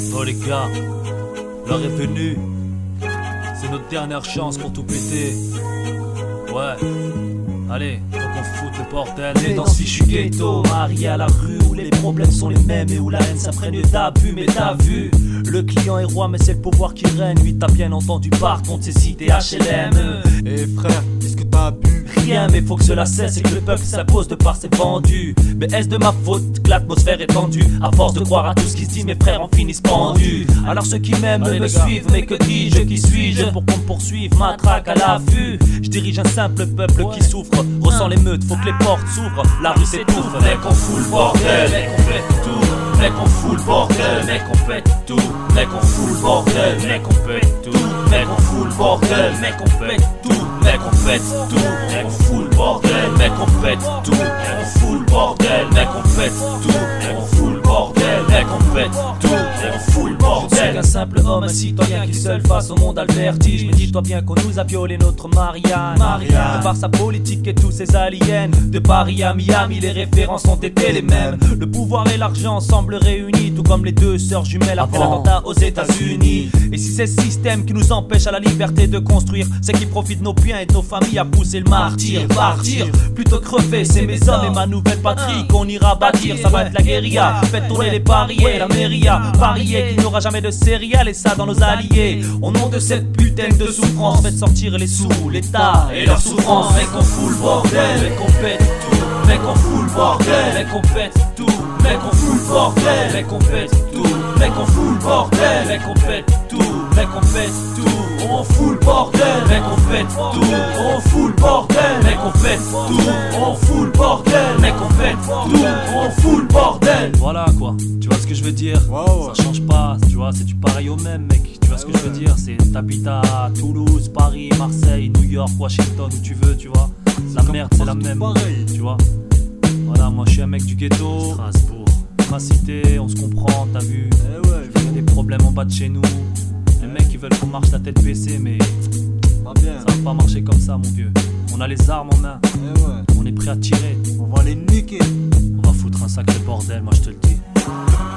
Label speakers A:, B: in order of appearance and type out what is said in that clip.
A: Oh les gars, l'heure est venue. C'est notre dernière chance pour tout péter. Ouais, allez, faut qu'on foute le bordel.
B: Né dans ce fichu ghetto, marié à la rue, où les problèmes sont les mêmes et où la haine s'imprègne d'abus. Mais t'as vu, le client est roi, mais c'est le pouvoir qui règne. Oui, t'as bien entendu, par contre, c'est cités HLM.
C: Eh frère, qu'est-ce que t'as bu?
B: Rien, mais faut que cela cesse et que le peuple s'impose de par ses vendus. Mais est-ce de ma faute que l'atmosphère est tendue? À force de croire à tout ce qui se dit, mes frères en finissent pendus. Alors ceux qui m'aiment me suivent, mais que dis-je, qui suis-je pour qu'on me poursuive, matraque à l'affût? Je dirige un simple peuple qui souffre, ressent l'émeute, faut que les portes s'ouvrent, la rue s'étouffe. Mec on fout le bordel, mec on pète tout. Mec on fout le bordel, mec on pète tout. Mec on fout le bordel, mec on pète tout. Mec on fout le bordel, mec on pète tout. Mec on pète tout, mec on fout le bordel, mec on pète tout. Mec on fout le bordel, mec on pète tout. Mec on fout le bordel, mec on pète tout. Mec on fout le bordel. Je suis qu'un simple homme, un citoyen qui seul face au monde a le vertige. Mais dis-toi bien qu'on nous a violé notre Marianne. De par sa politique et tous ses aliens. De Paris à Miami, les références ont été les mêmes. Le pouvoir et l'argent semblent réunis, tout comme les deux sœurs jumelles après l'attentat aux États-Unis. Et si c'est ce système qui nous empêche à la liberté de construire, c'est qui profite de nos biens et de nos familles à pousser le martyr. Partir, plutôt crever, c'est mes hommes et ma nouvelle patrie qu'on ira bâtir. Ça va être la guérilla, faites tourner les pariers, la mairia. Parier qu'il n'y aura jamais de céréales et ça dans nos alliés. Au nom de cette putain de souffrance, faites sortir les sous, l'État et leur souffrance. Mec on fout le bordel, mec on pète tout. Mec on fout le bordel, mec on pète tout. Mec on fout le bordel, mec on pète tout. Mec on fout le bordel, mec on pète tout. Mec on pète tout. On fout le bordel, mec on pète tout. On fout le bordel, mec on pète tout. On fout le bordel, mec on pète tout. On fout le bordel.
A: Voilà quoi, tu vois ce que je veux dire?
C: Wow.
A: Ça change pas, tu vois, c'est du pareil au même mec. Tu vois ce que je veux dire? C'est t'habites à Toulouse, Paris, Marseille, New York, Washington, où tu veux, tu vois. La merde c'est la même,
C: pareil.
A: tu vois. Voilà, moi je suis un mec du ghetto, Strasbourg, ma cité, on se comprend, t'as vu.
C: Eh ouais,
A: Il y a des problèmes en bas de chez nous. Les mecs ils veulent qu'on marche la tête baissée, mais
C: pas bien.
A: ça va pas marcher comme ça mon vieux. On a les armes en main,
C: Eh ouais,
A: on est prêt à tirer.
C: on va les niquer.
A: On va foutre un sacré bordel, moi je te le dis.